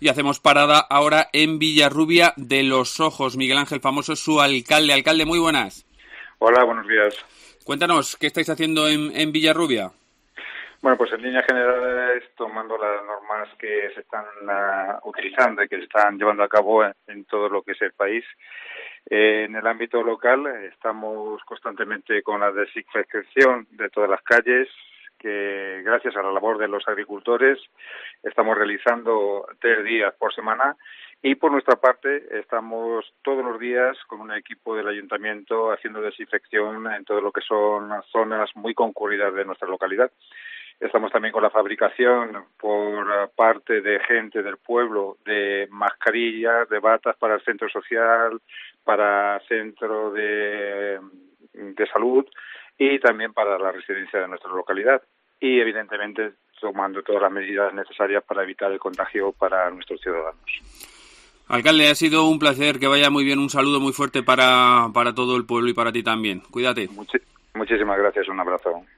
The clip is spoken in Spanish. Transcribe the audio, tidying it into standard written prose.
y hacemos parada ahora en Villarrubia de los Ojos. Miguel Ángel Famoso es su alcalde. Alcalde, muy buenas. Hola, buenos días. Cuéntanos, ¿qué estáis haciendo en Villarrubia? Bueno, pues en líneas generales, tomando las normas que se están utilizando y que se están llevando a cabo en todo lo que es el país. En el ámbito local estamos constantemente con la desinfección de todas las calles, que gracias a la labor de los agricultores estamos realizando 3 días por semana, y por nuestra parte estamos todos los días con un equipo del ayuntamiento haciendo desinfección en todo lo que son zonas muy concurridas de nuestra localidad. Estamos también con la fabricación por parte de gente del pueblo de mascarillas, de batas para el centro social, para centro de salud y también para la residencia de nuestra localidad. Y evidentemente tomando todas las medidas necesarias para evitar el contagio para nuestros ciudadanos. Alcalde, ha sido un placer, que vaya muy bien, un saludo muy fuerte para todo el pueblo y para ti también. Cuídate. Muchísimas gracias, un abrazo.